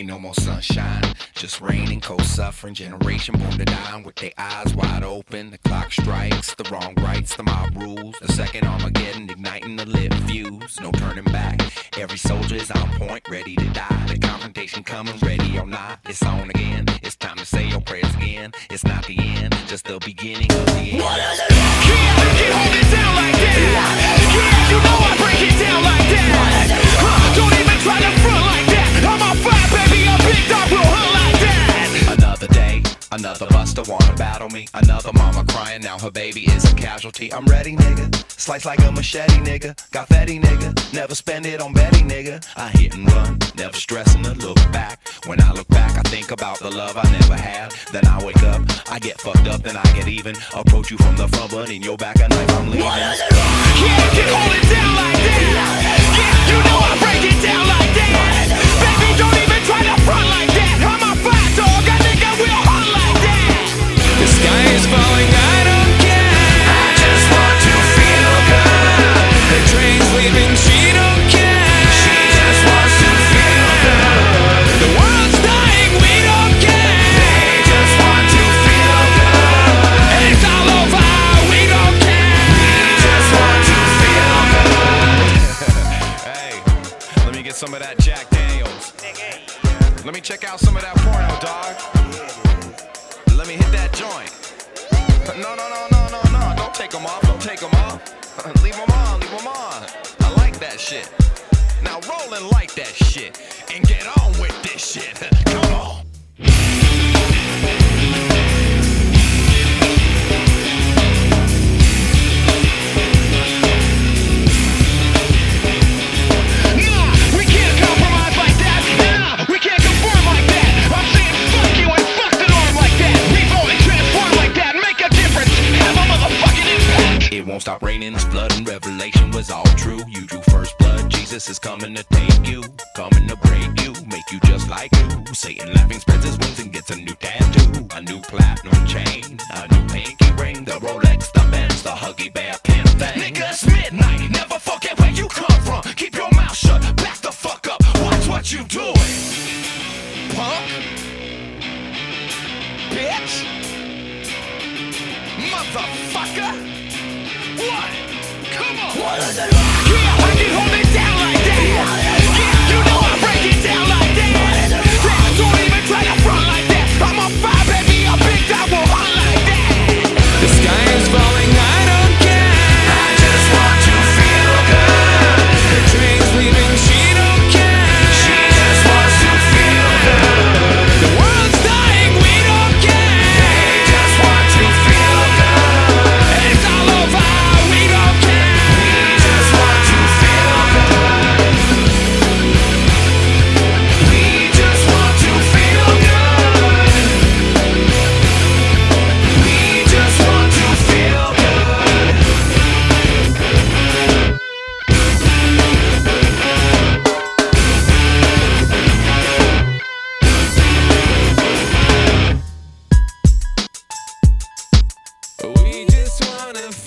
Ain't no more sunshine, just rain and cold suffering. Generation born to die with their eyes wide open. The clock strikes, the wrong rights, the mob rules. The second Armageddon igniting the lit fuse. No turning back, every soldier is on point, ready to die. The confrontation coming, ready or not, it's on again. It's time to say your prayers again. It's not the end, just the beginning of the end. Can't hold it down like that. Yeah, you know I break it down like that. Don't even try to front like that. I'm on fire, baby, a big dog will hunt like that. Another day, another buster wanna battle me. Another mama crying, now her baby is a casualty. I'm ready, nigga, slice like a machete, nigga. Got fatty, nigga, never spend it on Betty, nigga. I hit and run, never stressing to look back. When I look back, I think about the love I never had. Then I wake up, I get fucked up, then I get even. Approach you from the front, but in your back, a knife, I'm leaving. Yeah, can hold it down like that. Yeah, you know I break it down like that. Baby, don't even try to front like that. I'm a fire dog, a nigga will hunt like that. The sky is falling, I don't care. I just want to feel good. The train's leaving, she don't care. She just wants to feel good. The world's dying, we don't care. They just want to feel good. It's all over, we don't care. We just want to feel good. Hey, let me get some of that Jack Daniels. Let me check out some of that porno, dog. Let me hit that joint. No, don't take them off, don't take them off. Leave them on. I like that shit. Now roll and like that shit, and get on with this shit. Come on. Nah, we can't compromise like that. Nah, we can't conform like that. I'm saying fuck you and fuck the norm like that. Revolt and transform like that. Make a difference. Have a motherfucking impact. It won't stop raining, it's flood, and revelation was all true. You drew first blood, Jesus is coming to take you, coming to break you, make you just like you. Satan laughing spreads his wings and gets a new tattoo, a new platinum chain, a new pinky ring, the Rolex, the Benz, the Huggy Bear pin thing. Nigga, it's midnight. Never forget where you come from. Keep your mouth shut. Back the fuck up. Watch what you doing. Punk. Bitch. Motherfucker. What? Come on. Yeah, I can hold it down like that. Yeah, you know I break it down like that. Yeah, don't even try to front like that. I'm on fire, baby. A big dog will hunt like that. The sky is falling, I don't care. I just want to feel good. The train's leaving, she don't care. She just wants to feel good. The world's dying, we don't care. They just want to feel good. It's all over, we don't care. We just want to feel good. We just want to feel good. We just want to feel good. We just wanna